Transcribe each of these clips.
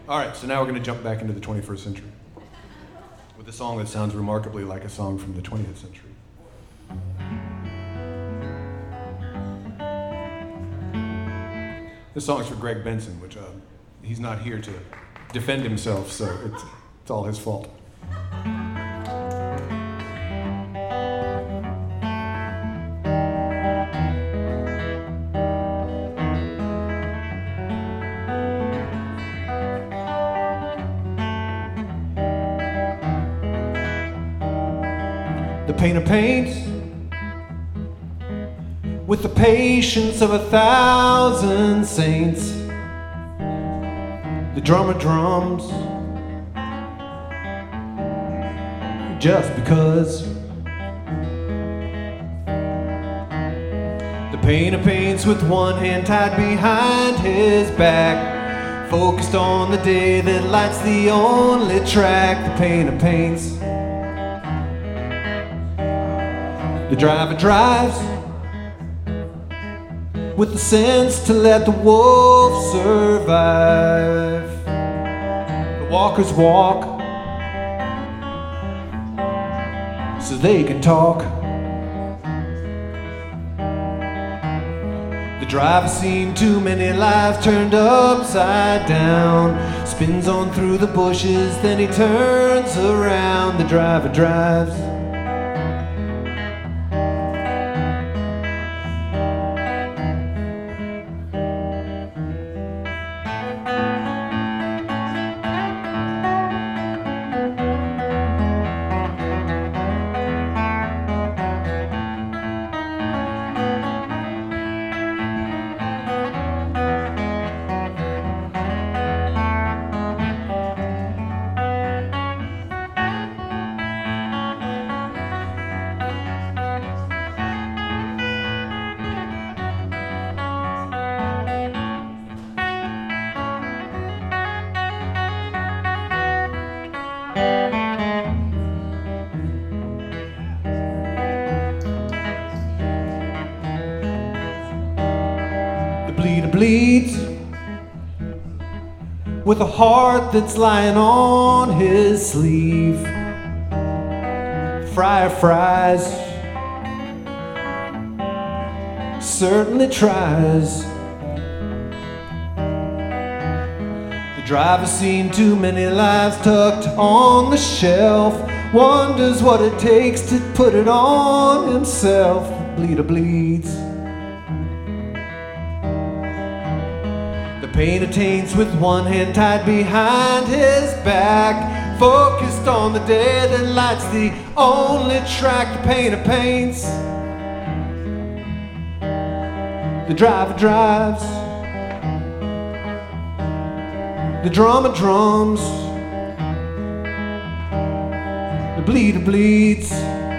All right, so now we're going to jump back into the 21st century with a song that sounds remarkably like a song from the 20th century. This song is for Greg Benson, which he's not here to defend himself, so it's all his fault. The painter paints with the patience of 1,000 saints. The drummer drums just because. The painter paints with one hand tied behind his back, focused on the day that lights the only track. The painter paints. The driver drives with the sense to let the wolf survive. The walkers walk so they can talk. The driver's seen too many lives turned upside down, spins on through the bushes, then he turns around. The driver drives. Bleeder bleeds with a heart that's lying on his sleeve. Friar fries certainly tries. The driver's seen too many lives tucked on the shelf, wonders what it takes to put it on himself. The bleeder bleeds. The painter taints with one hand tied behind his back, focused on the day that lights the only track. The painter paints. The driver drives. The drummer drums. The bleeder bleeds.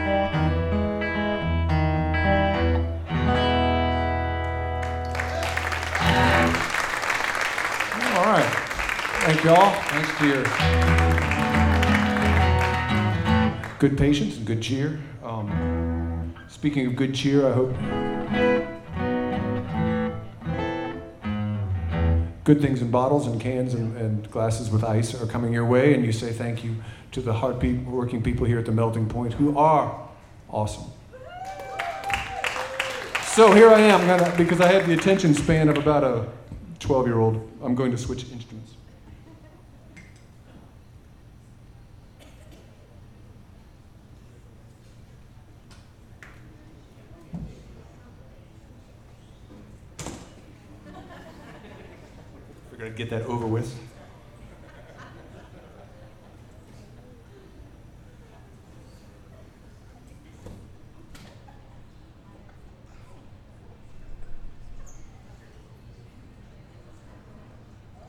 All right. Thank y'all. Thanks to your good patience and good cheer. Speaking of good cheer, I hope good things in bottles and cans and glasses with ice are coming your way, and you say thank you to the hard-working people here at the Melting Point who are awesome. So here I am, because I have the attention span of about a 12-year-old, I'm going to switch instruments. We're going to get that over with.